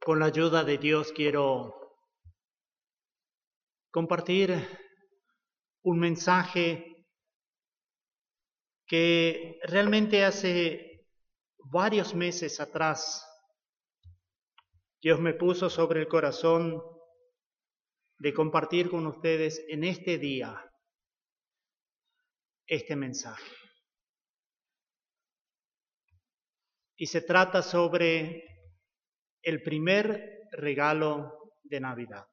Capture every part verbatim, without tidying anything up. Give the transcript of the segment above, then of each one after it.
Con la ayuda de Dios quiero compartir un mensaje que realmente hace varios meses atrás Dios me puso sobre el corazón de compartir con ustedes en este día este mensaje. Y se trata sobre el primer regalo de Navidad.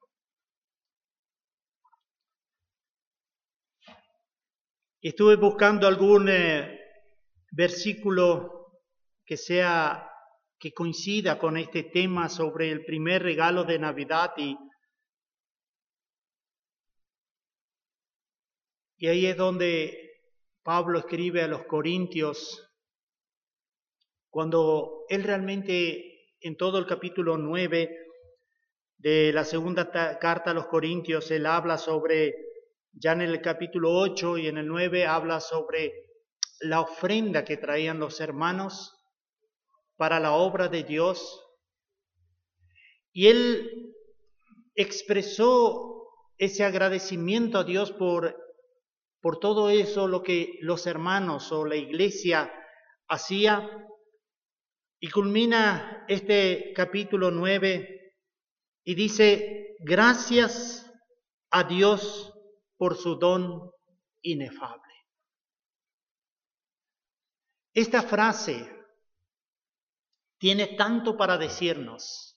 Estuve buscando algún eh, versículo que sea, que coincida con este tema sobre el primer regalo de Navidad y, y ahí es donde Pablo escribe a los Corintios, cuando él realmente en todo el capítulo nueve de la segunda ta- carta a los Corintios, él habla sobre, ya en el capítulo ocho y en el nueve habla sobre la ofrenda que traían los hermanos para la obra de Dios. Y él expresó ese agradecimiento a Dios por, por todo eso, lo que los hermanos o la iglesia hacía. Y culmina este capítulo nueve y dice, gracias a Dios por su don inefable. Esta frase tiene tanto para decirnos.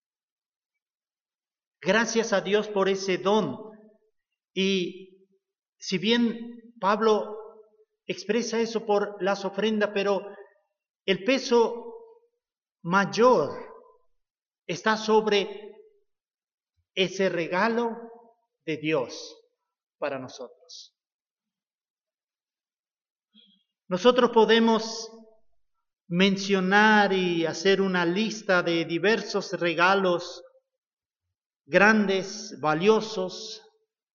Gracias a Dios por ese don. Y si bien Pablo expresa eso por las ofrendas, pero el peso mayor está sobre ese regalo de Dios para nosotros. Nosotros podemos mencionar y hacer una lista de diversos regalos grandes, valiosos,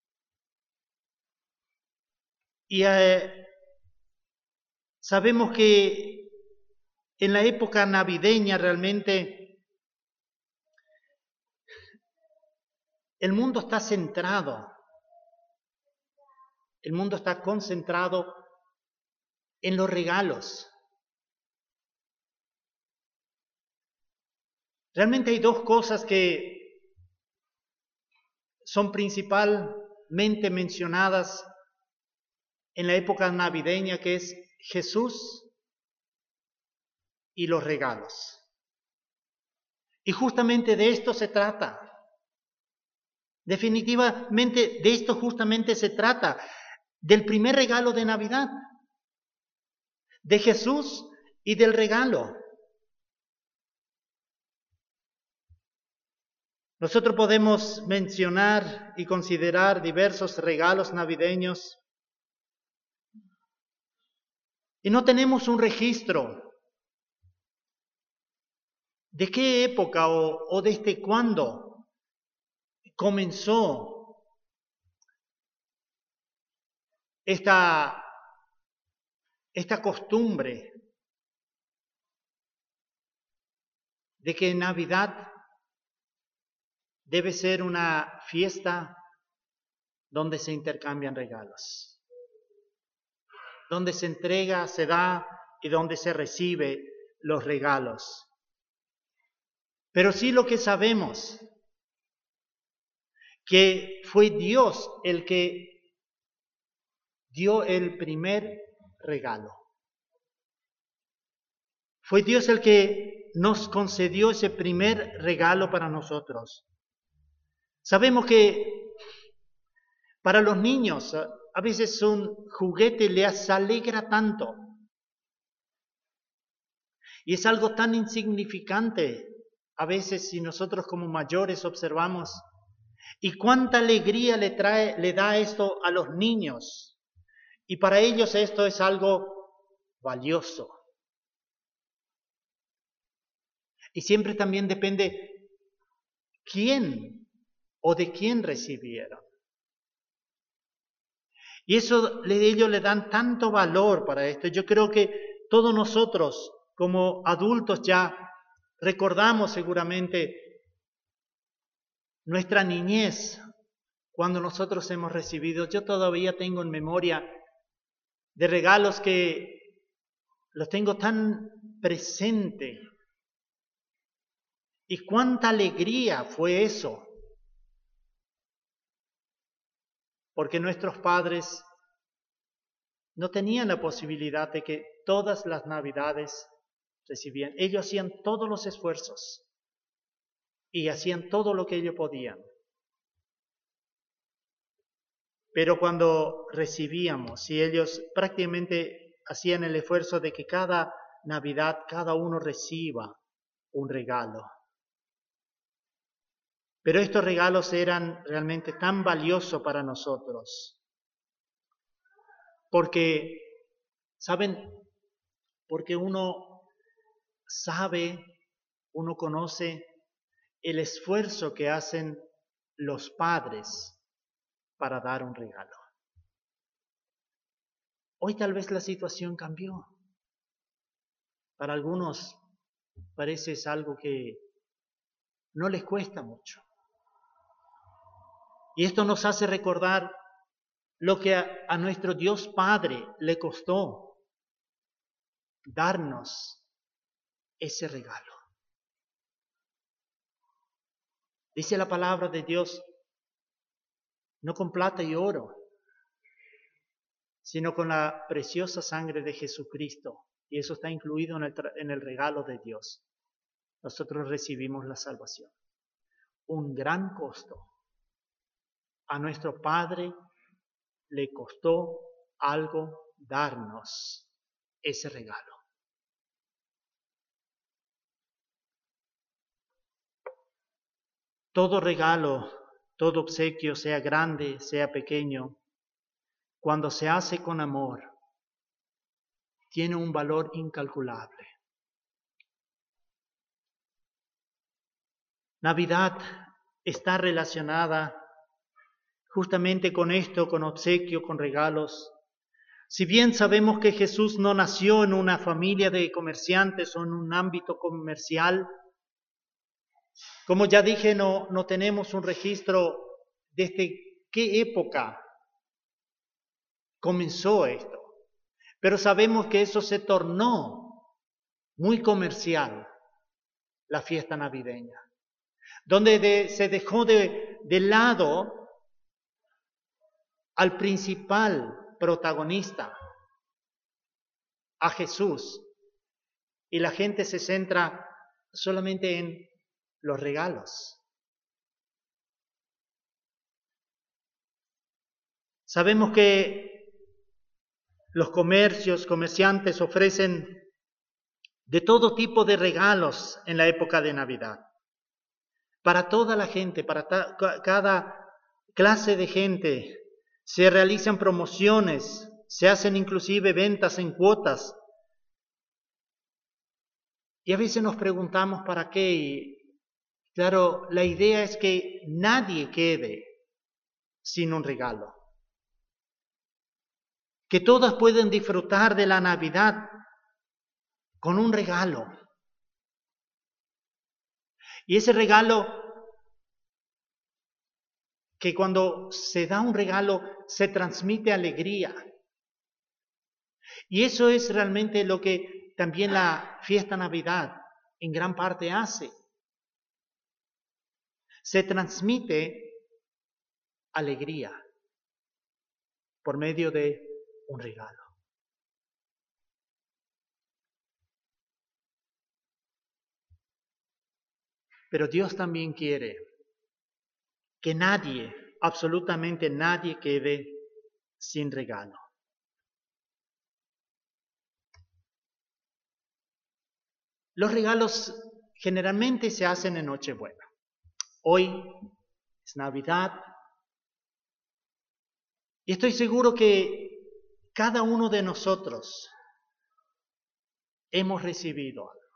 y eh, sabemos que en la época navideña realmente el mundo está centrado, el mundo está concentrado en los regalos. Realmente hay dos cosas que son principalmente mencionadas en la época navideña, que es Jesús y los regalos. Y justamente de esto se trata. Definitivamente de esto justamente se trata, del primer regalo de Navidad, de Jesús y del regalo. Nosotros podemos mencionar y considerar diversos regalos navideños y no tenemos un registro de qué época o, o desde cuándo comenzó esta, esta costumbre de que Navidad debe ser una fiesta donde se intercambian regalos, donde se entrega, se da y donde se recibe los regalos. Pero sí lo que sabemos, que fue Dios el que dio el primer regalo. Fue Dios el que nos concedió ese primer regalo para nosotros. Sabemos que para los niños a veces un juguete les alegra tanto. Y es algo tan insignificante a veces si nosotros como mayores observamos. Y cuánta alegría le trae, le da esto a los niños. Y para ellos esto es algo valioso. Y siempre también depende quién o de quién recibieron. Y eso ellos le dan tanto valor para esto. Yo creo que todos nosotros como adultos ya recordamos seguramente nuestra niñez, cuando nosotros hemos recibido, yo todavía tengo en memoria de regalos que los tengo tan presente. Y cuánta alegría fue eso. Porque nuestros padres no tenían la posibilidad de que todas las navidades recibían. Ellos hacían todos los esfuerzos y hacían todo lo que ellos podían. Pero cuando recibíamos, y ellos prácticamente hacían el esfuerzo de que cada Navidad cada uno reciba un regalo. Pero estos regalos eran realmente tan valiosos para nosotros. Porque, ¿saben? Porque uno sabe, uno conoce el esfuerzo que hacen los padres para dar un regalo. Hoy tal vez la situación cambió. Para algunos parece es algo que no les cuesta mucho. Y esto nos hace recordar lo que a, a nuestro Dios Padre le costó darnos ese regalo. Dice la palabra de Dios, no con plata y oro, sino con la preciosa sangre de Jesucristo. Y eso está incluido en el, en el regalo de Dios. Nosotros recibimos la salvación. Un gran costo. A nuestro Padre le costó algo darnos ese regalo. Todo regalo, todo obsequio, sea grande, sea pequeño, cuando se hace con amor, tiene un valor incalculable. Navidad está relacionada justamente con esto, con obsequio, con regalos. Si bien sabemos que Jesús no nació en una familia de comerciantes o en un ámbito comercial, como ya dije, no, no tenemos un registro desde qué época comenzó esto. Pero sabemos que eso se tornó muy comercial, la fiesta navideña, donde de, se dejó de, de lado al principal protagonista, a Jesús, y la gente se centra solamente en los regalos. Sabemos que los comercios, comerciantes ofrecen de todo tipo de regalos en la época de Navidad. Para toda la gente, para ta- cada clase de gente, se realizan promociones, se hacen inclusive ventas en cuotas. Y a veces nos preguntamos para qué. Y claro, la idea es que nadie quede sin un regalo. Que todas pueden disfrutar de la Navidad con un regalo. Y ese regalo, que cuando se da un regalo, se transmite alegría. Y eso es realmente lo que también la fiesta Navidad en gran parte hace. Se transmite alegría por medio de un regalo. Pero Dios también quiere que nadie, absolutamente nadie, quede sin regalo. Los regalos generalmente se hacen en Nochebuena. Hoy es Navidad. Y estoy seguro que cada uno de nosotros hemos recibido algo.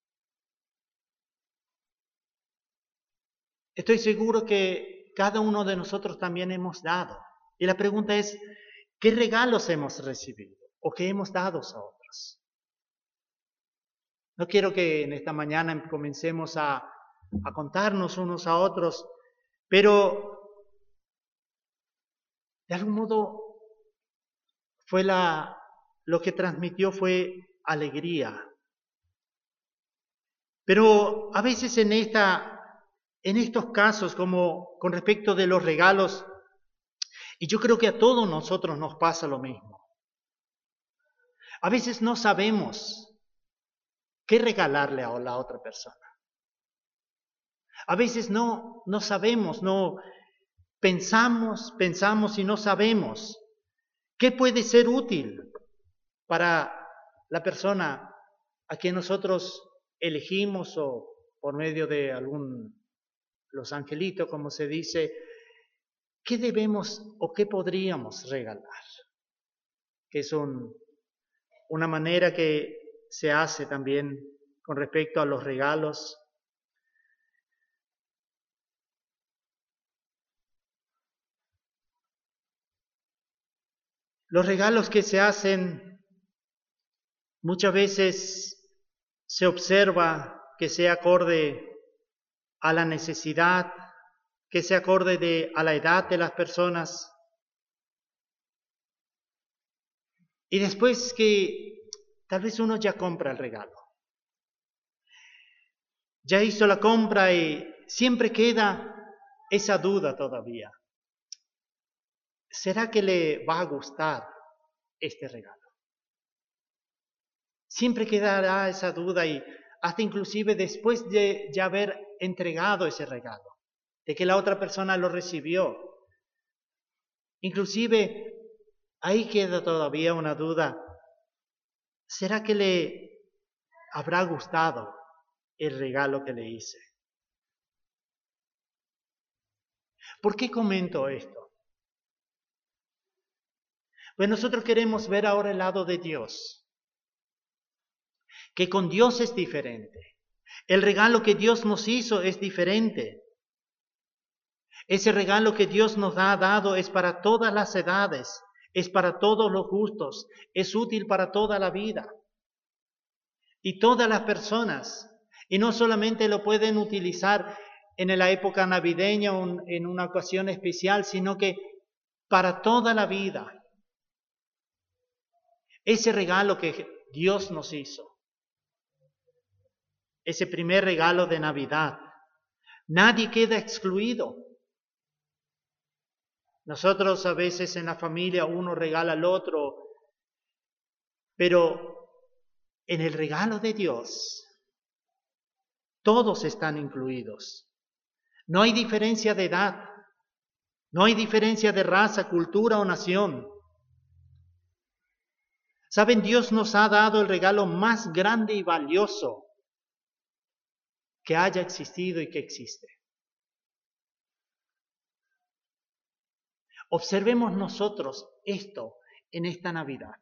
Estoy seguro que cada uno de nosotros también hemos dado. Y la pregunta es, ¿qué regalos hemos recibido o qué hemos dado a otros? No quiero que en esta mañana comencemos a, a contarnos unos a otros, Pero de algún modo fue la, lo que transmitió fue alegría. Pero a veces en, esta, en estos casos, como con respecto de los regalos, y yo creo que a todos nosotros nos pasa lo mismo. A veces no sabemos qué regalarle a la otra persona. A veces no, no sabemos, no pensamos, pensamos y no sabemos qué puede ser útil para la persona a quien nosotros elegimos o por medio de algún, los angelitos, como se dice, qué debemos o qué podríamos regalar. Que es un, una manera que se hace también con respecto a los regalos. Los regalos que se hacen muchas veces se observa que sea acorde a la necesidad, que sea acorde de, a la edad de las personas. Y después que tal vez uno ya compra el regalo. Ya hizo la compra y siempre queda esa duda todavía. ¿Será que le va a gustar este regalo? Siempre quedará esa duda y hasta inclusive después de ya haber entregado ese regalo, de que la otra persona lo recibió. Inclusive ahí queda todavía una duda. ¿Será que le habrá gustado el regalo que le hice? ¿Por qué comento esto? Pues nosotros queremos ver ahora el lado de Dios, que con Dios es diferente. El regalo que Dios nos hizo es diferente. Ese regalo que Dios nos ha dado es para todas las edades, es para todos los gustos, es útil para toda la vida. Y todas las personas, y no solamente lo pueden utilizar en la época navideña o en una ocasión especial, sino que para toda la vida. Ese regalo que Dios nos hizo, ese primer regalo de Navidad, nadie queda excluido. Nosotros a veces en la familia uno regala al otro, pero en el regalo de Dios todos están incluidos. No hay diferencia de edad, no hay diferencia de raza, cultura o nación. Saben, Dios nos ha dado el regalo más grande y valioso que haya existido y que existe. Observemos nosotros esto en esta Navidad.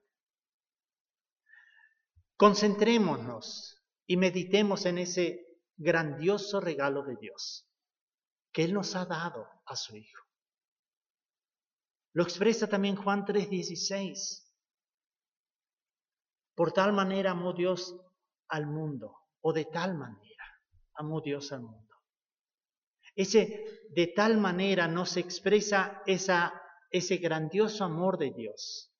Concentrémonos y meditemos en ese grandioso regalo de Dios que Él nos ha dado a su Hijo. Lo expresa también Juan tres dieciséis. Por tal manera amó Dios al mundo, o de tal manera amó Dios al mundo. Ese de tal manera nos expresa esa, ese grandioso amor de Dios,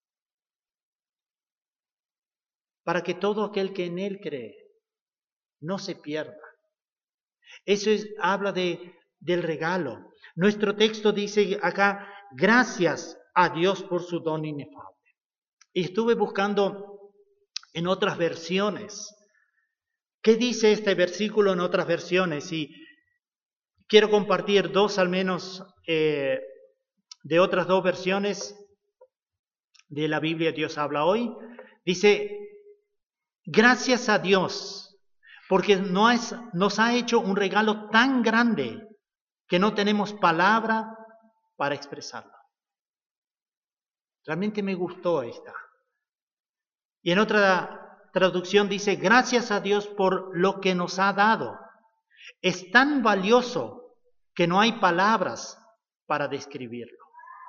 para que todo aquel que en Él cree no se pierda. Eso es, habla de, del regalo. Nuestro texto dice acá, gracias a Dios por su don inefable. Y estuve buscando en otras versiones. ¿Qué dice este versículo en otras versiones? Y quiero compartir dos al menos eh, de otras dos versiones de la Biblia Dios habla hoy. Dice, gracias a Dios, porque no es, nos ha hecho un regalo tan grande que no tenemos palabra para expresarlo. Realmente me gustó esta. Y en otra traducción dice, gracias a Dios por lo que nos ha dado. Es tan valioso que no hay palabras para describirlo.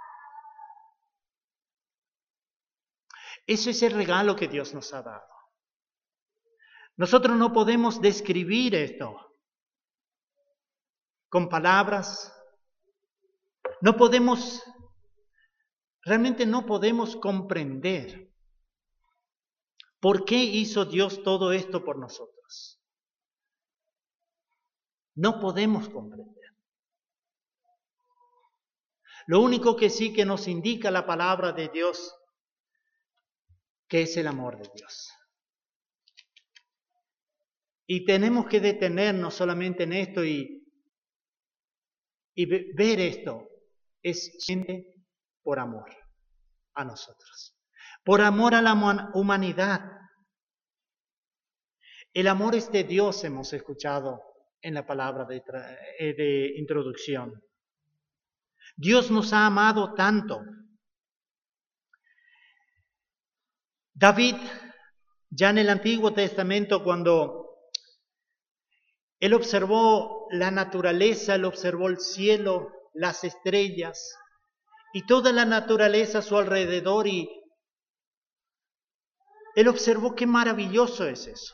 Ese es el regalo que Dios nos ha dado. Nosotros no podemos describir esto con palabras, No podemos, realmente no podemos comprender por qué hizo Dios todo esto por nosotros. No podemos comprender. Lo único que sí que nos indica la palabra de Dios, que es el amor de Dios. Y tenemos que detenernos solamente en esto y, y ver esto. Es gente por amor a nosotros. Por amor a la humanidad. El amor es de Dios, hemos escuchado en la palabra de, de introducción. Dios nos ha amado tanto. David, ya en el Antiguo Testamento, cuando él observó la naturaleza, él observó el cielo, las estrellas y toda la naturaleza a su alrededor, y él observó qué maravilloso es eso.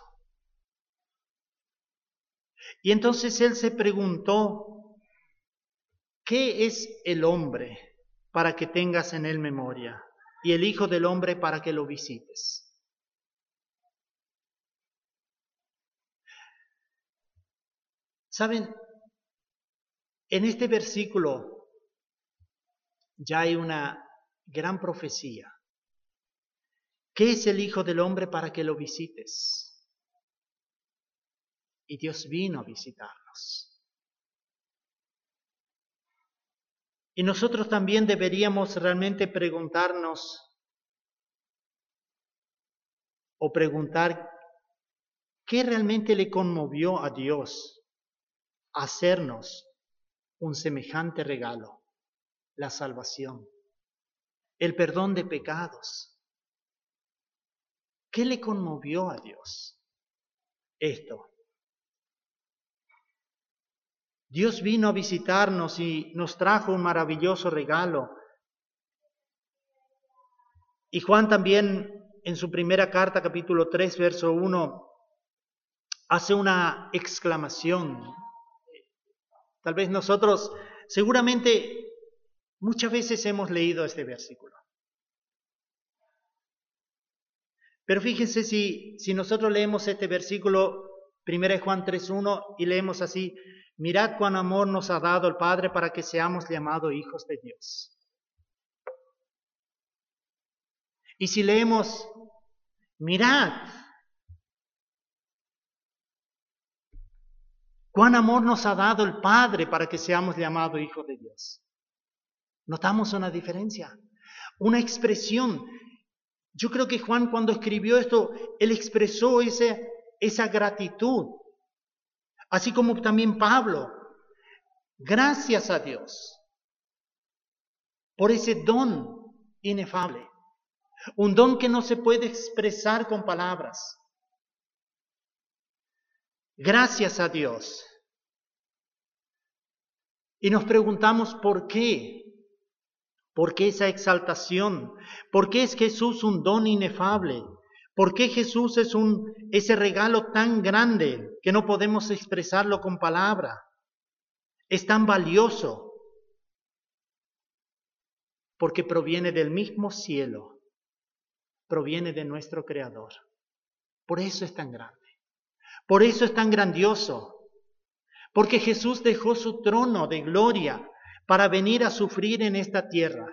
Y entonces él se preguntó, ¿qué es el hombre para que tengas en él memoria? Y el Hijo del Hombre para que lo visites. ¿Saben? En este versículo ya hay una gran profecía. ¿Qué es el Hijo del Hombre para que lo visites? Y Dios vino a visitarnos. Y nosotros también deberíamos realmente preguntarnos o preguntar qué realmente le conmovió a Dios hacernos un semejante regalo, la salvación, el perdón de pecados. ¿Qué le conmovió a Dios? Esto. Dios vino a visitarnos y nos trajo un maravilloso regalo. Y Juan también en su primera carta, capítulo tres, verso uno, hace una exclamación. Tal vez nosotros, seguramente, muchas veces hemos leído este versículo. Pero fíjense si, si nosotros leemos este versículo, primera de Juan tres uno, y leemos así: mirad cuán amor nos ha dado el Padre para que seamos llamados hijos de Dios. Y si leemos, mirad cuán amor nos ha dado el Padre para que seamos llamados hijos de Dios. ¿Notamos una diferencia? Una expresión. Yo creo que Juan, cuando escribió esto, él expresó ese, esa gratitud. Así como también Pablo. Gracias a Dios por ese don inefable. Un don que no se puede expresar con palabras. Gracias a Dios. Y nos preguntamos por qué. ¿Por qué esa exaltación? ¿Por qué es Jesús un don inefable? ¿Por qué Jesús es un, ese regalo tan grande que no podemos expresarlo con palabra? Es tan valioso. Porque proviene del mismo cielo. Proviene de nuestro Creador. Por eso es tan grande. Por eso es tan grandioso. Porque Jesús dejó su trono de gloria para venir a sufrir en esta tierra.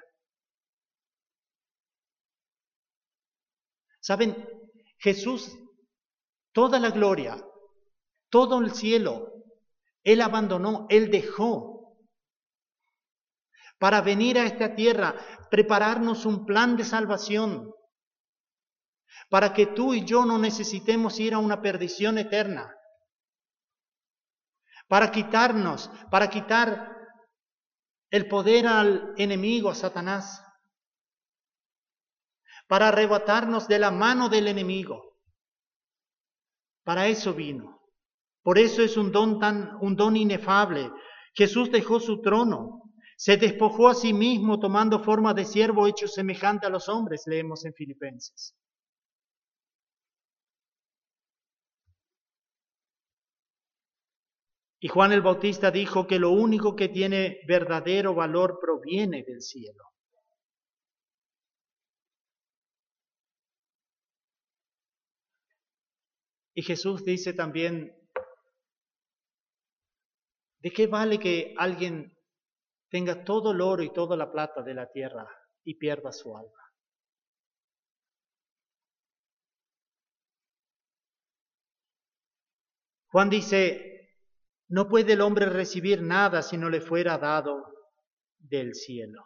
¿Saben? Jesús, toda la gloria, todo el cielo, Él abandonó, Él dejó para venir a esta tierra, prepararnos un plan de salvación, para que tú y yo no necesitemos ir a una perdición eterna, para quitarnos, para quitar el poder al enemigo, a Satanás, para arrebatarnos de la mano del enemigo. Para eso vino. Por eso es un don tan, un don inefable. Jesús dejó su trono, se despojó a sí mismo tomando forma de siervo hecho semejante a los hombres, leemos en Filipenses. Y Juan el Bautista dijo que lo único que tiene verdadero valor proviene del cielo. Y Jesús dice también, ¿de qué vale que alguien tenga todo el oro y toda la plata de la tierra y pierda su alma? Juan dice, no puede el hombre recibir nada si no le fuera dado del cielo.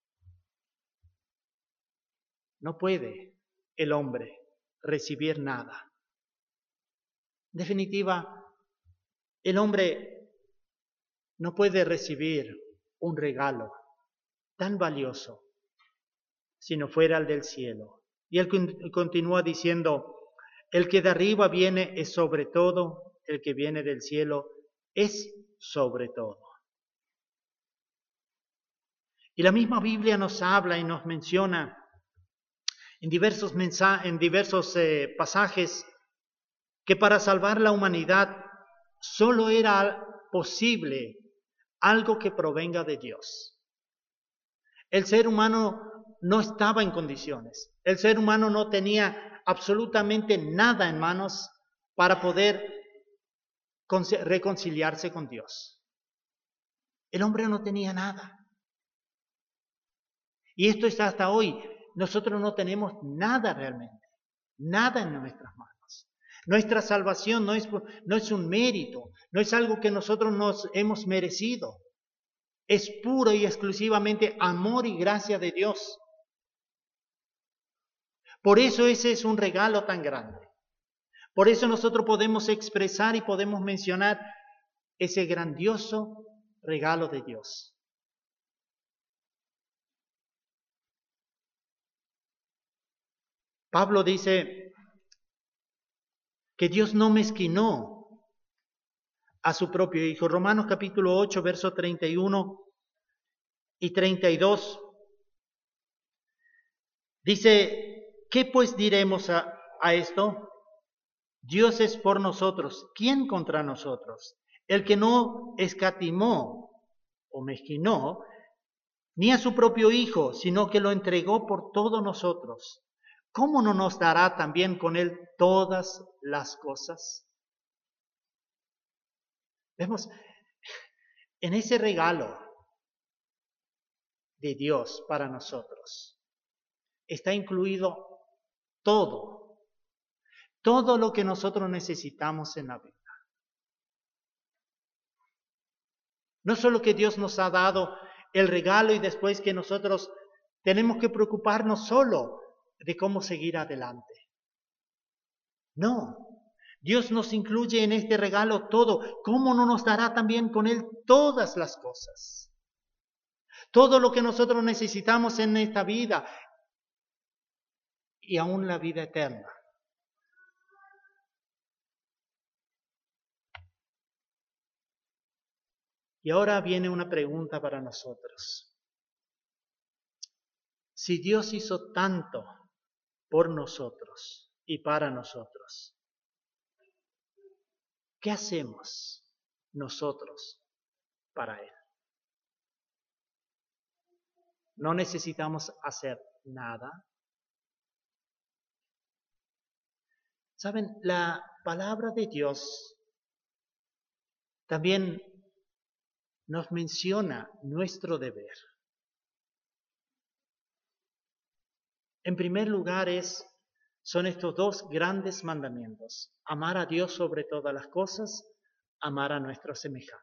No puede el hombre recibir nada. En definitiva, el hombre no puede recibir un regalo tan valioso si no fuera el del cielo. Y él continúa diciendo, el que de arriba viene es sobre todo, el que viene del cielo es sobre todo. Y la misma Biblia nos habla y nos menciona en diversos, mensajes, en diversos eh, pasajes que para salvar la humanidad solo era posible algo que provenga de Dios. El ser humano no estaba en condiciones. El ser humano no tenía absolutamente nada en manos para poder reconciliarse con Dios. El hombre no tenía nada. Y esto está hasta hoy. Nosotros no tenemos nada realmente. Nada en nuestras manos. Nuestra salvación no es, no es un mérito. No es algo que nosotros nos hemos merecido. Es puro y exclusivamente amor y gracia de Dios. Por eso ese es un regalo tan grande. Por eso nosotros podemos expresar y podemos mencionar ese grandioso regalo de Dios. Pablo dice que Dios no mezquinó a su propio Hijo. Romanos capítulo ocho, versos treinta y uno y treinta y dos. Dice, ¿qué pues diremos a, a esto? Dios es por nosotros. ¿Quién contra nosotros? El que no escatimó o mezquinó ni a su propio Hijo, sino que lo entregó por todos nosotros. ¿Cómo no nos dará también con Él todas las cosas? Vemos, en ese regalo de Dios para nosotros está incluido todo, todo lo que nosotros necesitamos en la vida. No solo que Dios nos ha dado el regalo y después que nosotros tenemos que preocuparnos solo de cómo seguir adelante. No, Dios nos incluye en este regalo todo. ¿Cómo no nos dará también con Él todas las cosas? Todo lo que nosotros necesitamos en esta vida y aún la vida eterna. Y ahora viene una pregunta para nosotros. Si Dios hizo tanto por nosotros y para nosotros, ¿qué hacemos nosotros para Él? No necesitamos hacer nada. Saben, la palabra de Dios también nos menciona nuestro deber. En primer lugar es, son estos dos grandes mandamientos: amar a Dios sobre todas las cosas, amar a nuestro semejante.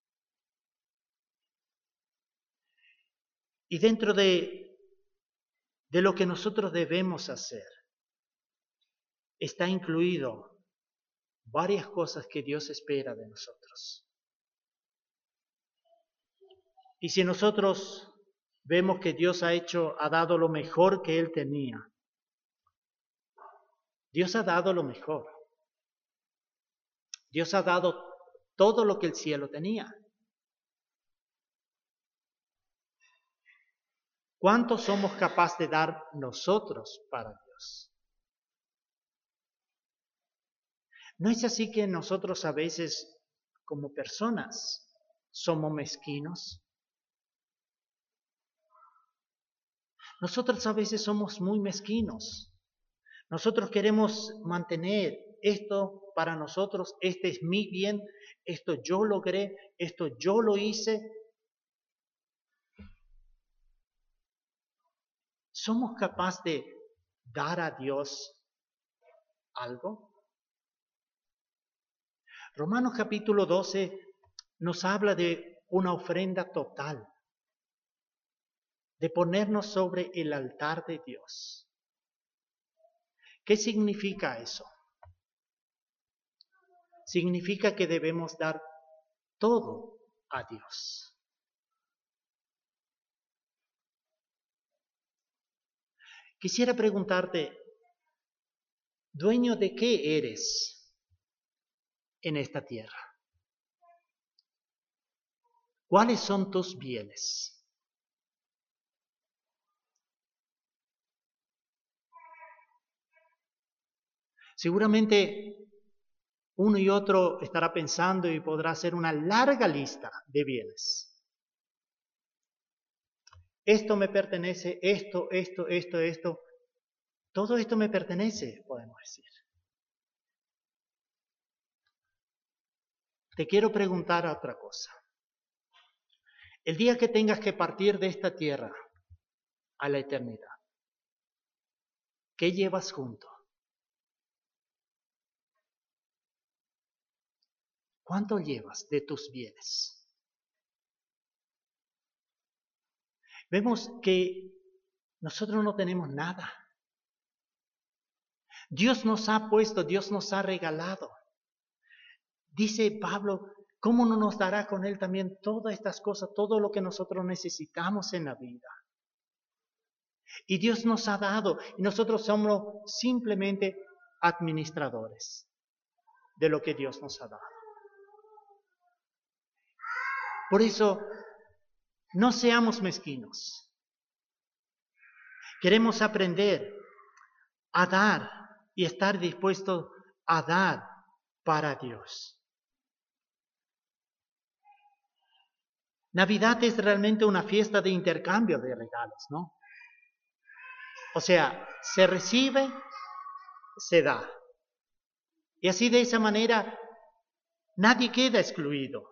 Y dentro de, de lo que nosotros debemos hacer, está incluido varias cosas que Dios espera de nosotros. Y si nosotros vemos que Dios ha hecho, ha dado lo mejor que Él tenía, Dios ha dado lo mejor. Dios ha dado todo lo que el cielo tenía. ¿Cuánto somos capaces de dar nosotros para Dios? ¿No es así que nosotros a veces como personas, somos mezquinos. Nosotros a veces somos muy mezquinos. Nosotros queremos mantener esto para nosotros, este es mi bien, esto yo logré, esto yo lo hice. ¿Somos capaces de dar a Dios algo? Romanos capítulo doce nos habla de una ofrenda total, de ponernos sobre el altar de Dios. ¿Qué significa eso? Significa que debemos dar todo a Dios. Quisiera preguntarte, ¿dueño de qué eres en esta tierra? ¿Cuáles son tus bienes? Seguramente uno y otro estará pensando y podrá hacer una larga lista de bienes. Esto me pertenece, esto, esto, esto, esto. Todo esto me pertenece, podemos decir. Te quiero preguntar otra cosa. El día que tengas que partir de esta tierra a la eternidad, ¿qué llevas junto? ¿Cuánto llevas de tus bienes? Vemos que nosotros no tenemos nada. Dios nos ha puesto, Dios nos ha regalado. Dice Pablo, ¿cómo no nos dará con Él también todas estas cosas, todo lo que nosotros necesitamos en la vida? Y Dios nos ha dado, y nosotros somos simplemente administradores de lo que Dios nos ha dado. Por eso, no seamos mezquinos. Queremos aprender a dar y estar dispuestos a dar para Dios. Navidad es realmente una fiesta de intercambio de regalos, ¿no? O sea, se recibe, se da. Y así de esa manera nadie queda excluido.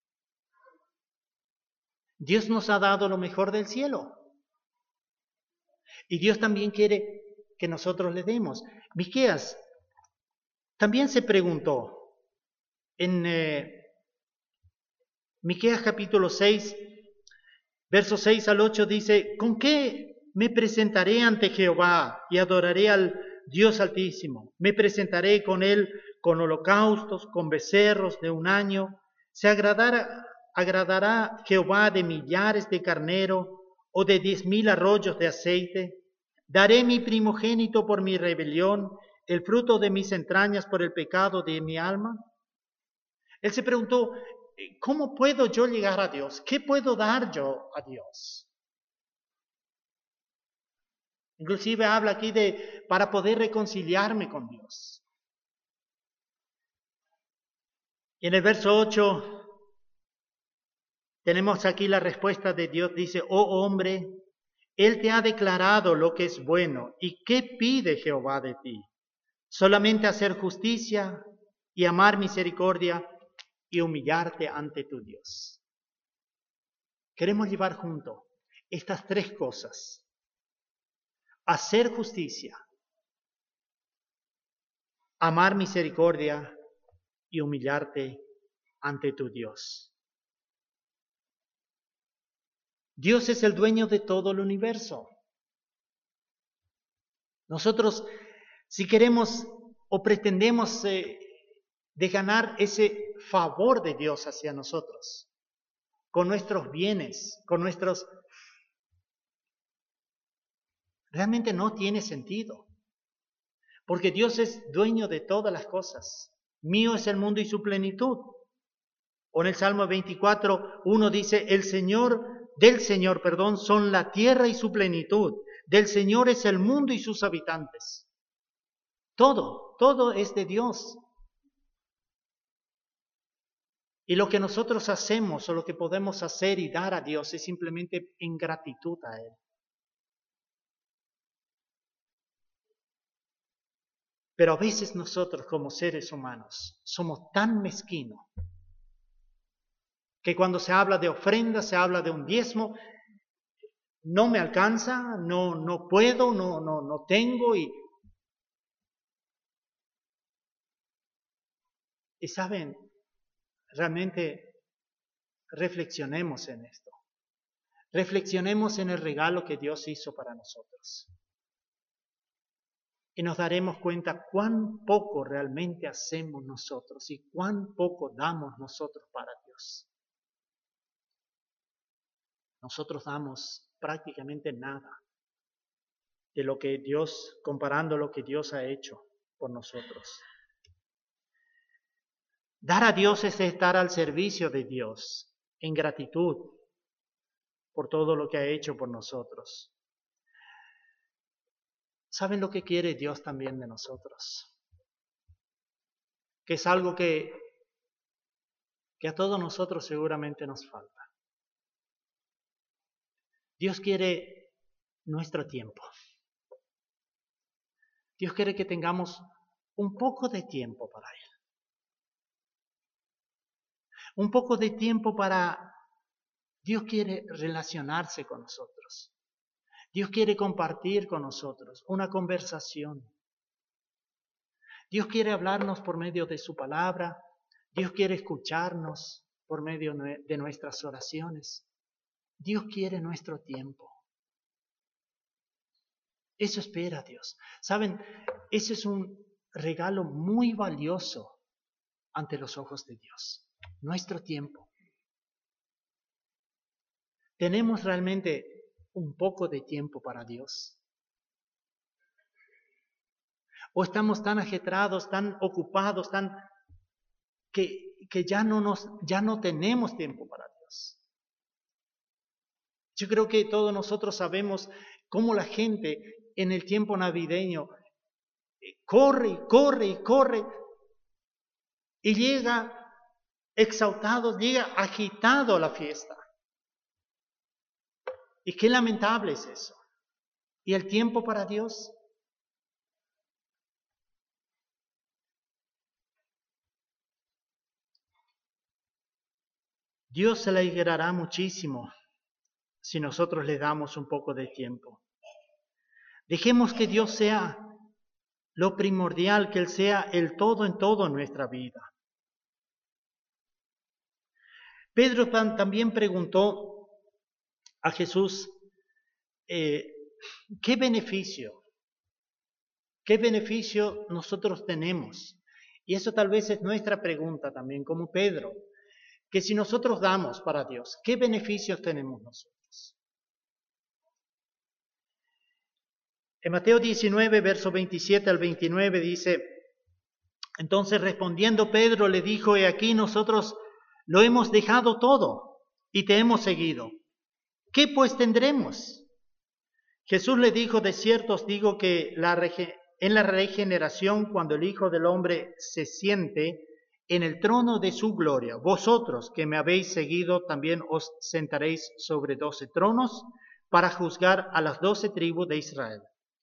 Dios nos ha dado lo mejor del cielo. Y Dios también quiere que nosotros le demos. Miqueas también se preguntó en eh, Miqueas capítulo seis, versos seis al ocho dice, ¿con qué me presentaré ante Jehová y adoraré al Dios Altísimo? Me presentaré con él con holocaustos, con becerros de un año. ¿Se agradará, agradará Jehová de millares de carnero o de diez mil arroyos de aceite? Daré mi primogénito por mi rebelión, el fruto de mis entrañas por el pecado de mi alma. Él se preguntó, ¿cómo puedo yo llegar a Dios? ¿Qué puedo dar yo a Dios? Inclusive habla aquí de para poder reconciliarme con Dios. Y en el verso ocho tenemos aquí la respuesta de Dios. Dice, oh hombre, Él te ha declarado lo que es bueno. ¿Y qué pide Jehová de ti? Solamente hacer justicia y amar misericordia y humillarte ante tu Dios. Queremos llevar junto estas tres cosas. Hacer justicia, amar misericordia y humillarte ante tu Dios. Dios es el dueño de todo el universo. Nosotros, si queremos o pretendemos eh, de ganar ese favor de Dios hacia nosotros, con nuestros bienes, con nuestros... Realmente no tiene sentido, porque Dios es dueño de todas las cosas. Mío es el mundo y su plenitud. O en el Salmo veinticuatro, uno dice, el Señor, del Señor, perdón, son la tierra y su plenitud. Del Señor es el mundo y sus habitantes. Todo, todo es de Dios. Y lo que nosotros hacemos o lo que podemos hacer y dar a Dios es simplemente en gratitud a Él. Pero a veces nosotros como seres humanos somos tan mezquinos que cuando se habla de ofrenda, se habla de un diezmo, no me alcanza, no, no puedo, no, no, no tengo. Y, y saben, realmente reflexionemos en esto. Reflexionemos en el regalo que Dios hizo para nosotros. Y nos daremos cuenta cuán poco realmente hacemos nosotros y cuán poco damos nosotros para Dios. Nosotros damos prácticamente nada de lo que Dios, comparando lo que Dios ha hecho por nosotros. Dar a Dios es estar al servicio de Dios, en gratitud por todo lo que ha hecho por nosotros. ¿Saben lo que quiere Dios también de nosotros? Que es algo que, que a todos nosotros seguramente nos falta. Dios quiere nuestro tiempo. Dios quiere que tengamos un poco de tiempo para Él. Un poco de tiempo para... Dios quiere relacionarse con nosotros. Dios quiere compartir con nosotros una conversación. Dios quiere hablarnos por medio de su palabra. Dios quiere escucharnos por medio de nuestras oraciones. Dios quiere nuestro tiempo. Eso espera Dios. ¿Saben? Ese es un regalo muy valioso ante los ojos de Dios. Nuestro tiempo. ¿Tenemos realmente un poco de tiempo para Dios? ¿O estamos tan ajetrados, tan ocupados, tan que, que ya, no nos, ya no tenemos tiempo para Dios? Yo creo que todos nosotros sabemos cómo la gente en el tiempo navideño corre y corre y corre y llega exaltado, llega agitado a la fiesta. Y qué lamentable es eso. ¿Y el tiempo para Dios? Dios se alegrará muchísimo si nosotros le damos un poco de tiempo. Dejemos que Dios sea lo primordial, que Él sea el todo en todo en nuestra vida. Pedro también preguntó a Jesús, eh, ¿qué beneficio? ¿Qué beneficio nosotros tenemos? Y eso tal vez es nuestra pregunta también, como Pedro, que si nosotros damos para Dios, ¿qué beneficios tenemos nosotros? En Mateo diecinueve, verso veintisiete al veintinueve dice, entonces respondiendo Pedro le dijo, he aquí nosotros lo hemos dejado todo y te hemos seguido. ¿Qué pues tendremos? Jesús le dijo, de cierto os digo que la rege- en la regeneración, cuando el Hijo del Hombre se siente en el trono de su gloria, vosotros que me habéis seguido también os sentaréis sobre doce tronos para juzgar a las doce tribus de Israel.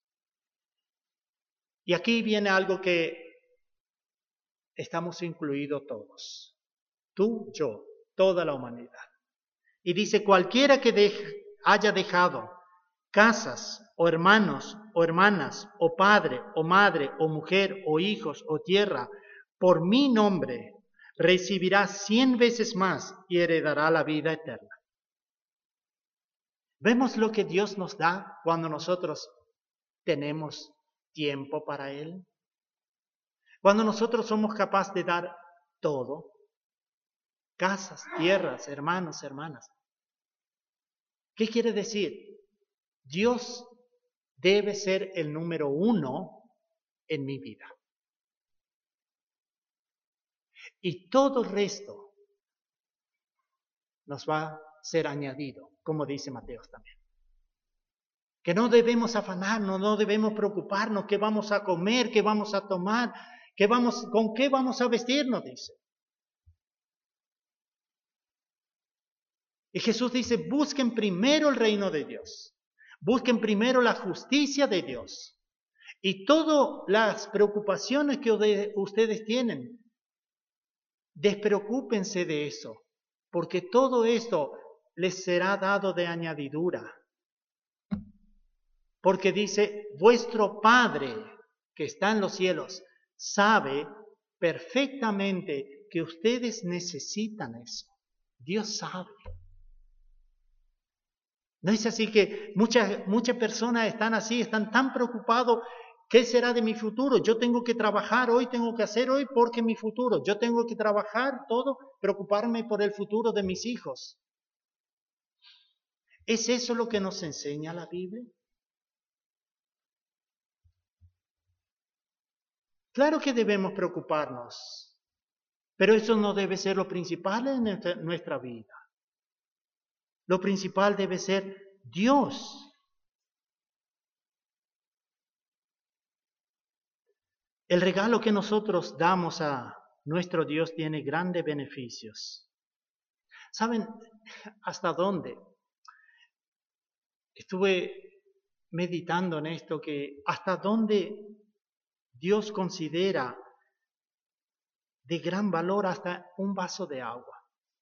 Y aquí viene algo que estamos incluidos todos. Tú, yo, toda la humanidad. Y dice, cualquiera que deje, haya dejado casas, o hermanos, o hermanas, o padre, o madre, o mujer, o hijos, o tierra, por mi nombre, recibirá cien veces más y heredará la vida eterna. ¿Vemos lo que Dios nos da cuando nosotros tenemos tiempo para Él? Cuando nosotros somos capaces de dar todo, casas, tierras, hermanos, hermanas. ¿Qué quiere decir? Dios debe ser el número uno en mi vida. Y todo el resto nos va a ser añadido, como dice Mateo también. Que no debemos afanarnos, no debemos preocuparnos qué vamos a comer, qué vamos a tomar, qué vamos, con qué vamos a vestirnos, dice. Y Jesús dice, busquen primero el reino de Dios. Busquen primero la justicia de Dios. Y todas las preocupaciones que ustedes tienen, despreocúpense de eso, porque todo esto les será dado de añadidura. Porque dice, vuestro Padre que está en los cielos sabe perfectamente que ustedes necesitan eso. Dios sabe. ¿No es así que muchas, muchas personas están así, están tan preocupados? ¿Qué será de mi futuro? Yo tengo que trabajar hoy, tengo que hacer hoy porque mi futuro. Yo tengo que trabajar todo, preocuparme por el futuro de mis hijos. ¿Es eso lo que nos enseña la Biblia? Claro que debemos preocuparnos, pero eso no debe ser lo principal en nuestra, nuestra vida. Lo principal debe ser Dios. El regalo que nosotros damos a nuestro Dios tiene grandes beneficios. ¿Saben hasta dónde? Estuve meditando en esto, que hasta dónde Dios considera de gran valor hasta un vaso de agua.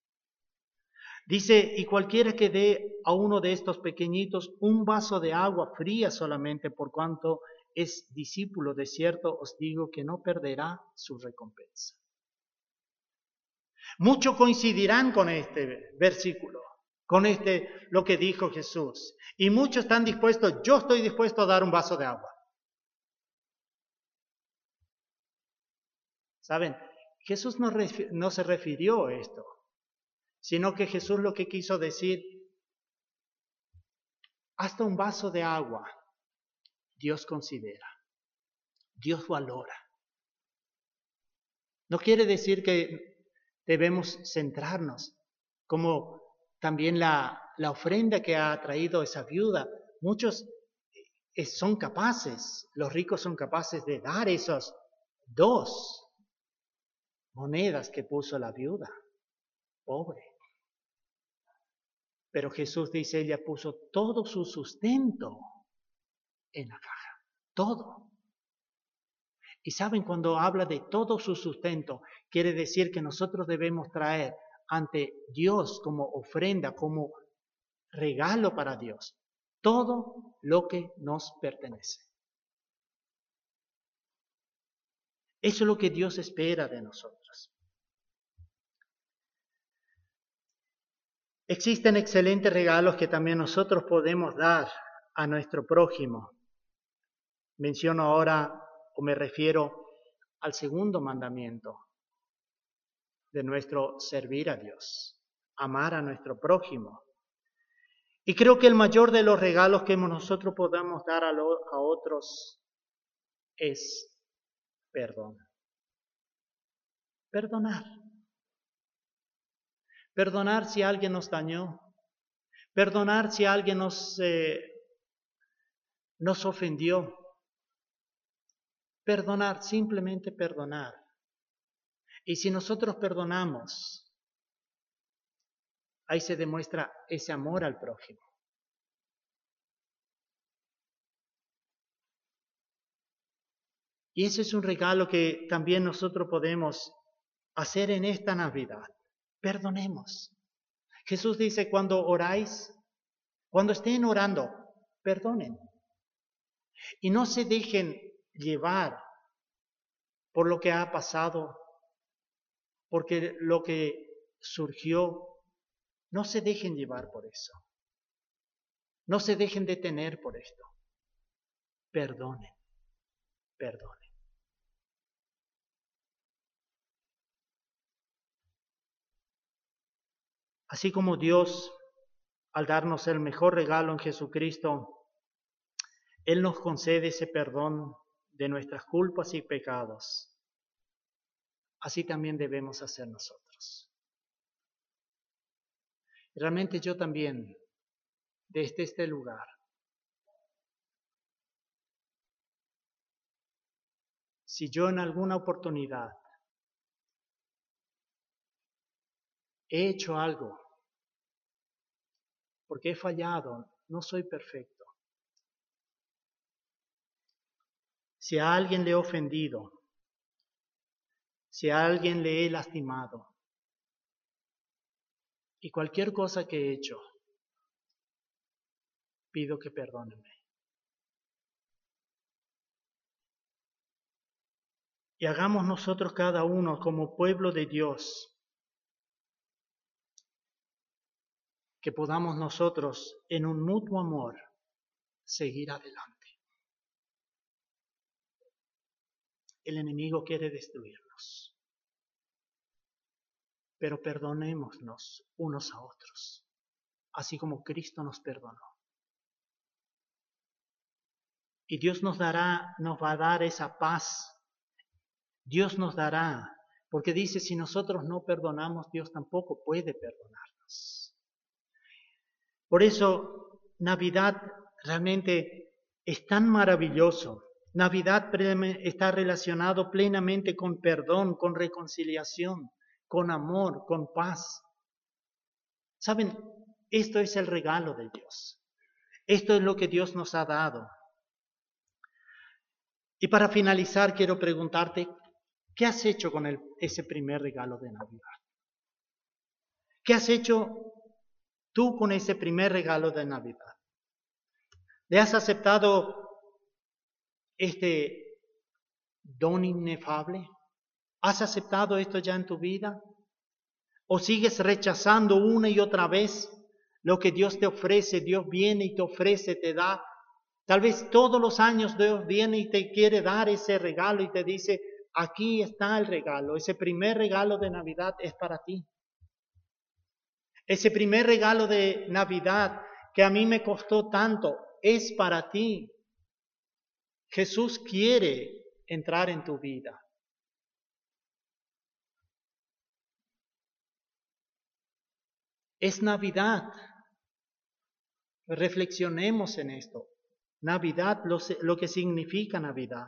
Dice, y cualquiera que dé a uno de estos pequeñitos un vaso de agua fría solamente por cuanto es discípulo, de cierto os digo que no perderá su recompensa. Muchos coincidirán con este versículo, con este, lo que dijo Jesús. Y muchos están dispuestos, yo estoy dispuesto a dar un vaso de agua. ¿Saben? Jesús no, no se refirió a esto, sino que Jesús lo que quiso decir, hasta un vaso de agua, Dios considera, Dios valora. No quiere decir que debemos centrarnos, como también la, la ofrenda que ha traído esa viuda. Muchos son capaces, los ricos son capaces de dar esas dos monedas que puso la viuda, pobre. Pero Jesús dice, ella puso todo su sustento en la caja, todo. Y saben, cuando habla de todo su sustento, quiere decir que nosotros debemos traer ante Dios como ofrenda, como regalo para Dios, todo lo que nos pertenece. Eso es lo que Dios espera de nosotros. Existen excelentes regalos que también nosotros podemos dar a nuestro prójimo. Menciono ahora, o me refiero al segundo mandamiento de nuestro servir a Dios, amar a nuestro prójimo. Y creo que el mayor de los regalos que nosotros podamos dar a, lo, a otros es perdón. Perdonar. Perdonar si alguien nos dañó. Perdonar si alguien nos, eh, nos ofendió. Perdonar, simplemente perdonar. Y si nosotros perdonamos, ahí se demuestra ese amor al prójimo. Y ese es un regalo que también nosotros podemos hacer en esta Navidad. Perdonemos. Jesús dice, cuando oráis, cuando estén orando, perdonen. Y no se dejen llevar por lo que ha pasado, porque lo que surgió, no se dejen llevar por eso. No se dejen detener por esto. Perdonen, perdonen. Así como Dios, al darnos el mejor regalo en Jesucristo, Él nos concede ese perdón de nuestras culpas y pecados. Así también debemos hacer nosotros. Realmente yo también, desde este lugar, si yo en alguna oportunidad he hecho algo porque he fallado, no soy perfecto. Si a alguien le he ofendido, si a alguien le he lastimado, y cualquier cosa que he hecho, pido que perdónenme. Y hagamos nosotros cada uno como pueblo de Dios, que podamos nosotros en un mutuo amor seguir adelante. El enemigo quiere destruirnos, pero perdonémonos unos a otros, así como Cristo nos perdonó. Y Dios nos dará, nos va a dar esa paz. Dios nos dará, porque dice, si nosotros no perdonamos, Dios tampoco puede perdonarnos. Por eso, Navidad realmente es tan maravilloso. Navidad está relacionado plenamente con perdón, con reconciliación, con amor, con paz. ¿Saben? Esto es el regalo de Dios. Esto es lo que Dios nos ha dado. Y para finalizar, quiero preguntarte, ¿qué has hecho con el, ese primer regalo de Navidad? ¿Qué has hecho tú con ese primer regalo de Navidad? ¿Le has aceptado este don inefable? ¿Has aceptado esto ya en tu vida? ¿O sigues rechazando una y otra vez lo que Dios te ofrece? Dios viene y te ofrece, te da. Tal vez todos los años Dios viene y te quiere dar ese regalo y te dice, aquí está el regalo. Ese primer regalo de Navidad es para ti. Ese primer regalo de Navidad que a mí me costó tanto es para ti. Jesús quiere entrar en tu vida. Es Navidad. Reflexionemos en esto. Navidad, lo, lo que significa Navidad.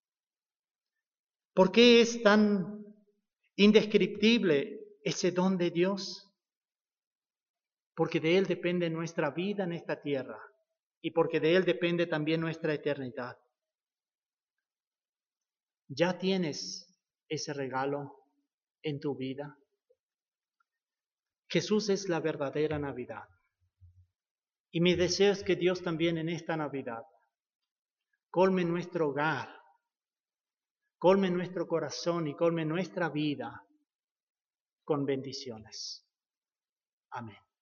¿Por qué es tan indescriptible ese don de Dios? Porque de Él depende nuestra vida en esta tierra y porque de Él depende también nuestra eternidad. ¿Ya tienes ese regalo en tu vida? Jesús es la verdadera Navidad. Y mi deseo es que Dios también en esta Navidad colme nuestro hogar, colme nuestro corazón y colme nuestra vida con bendiciones. Amén.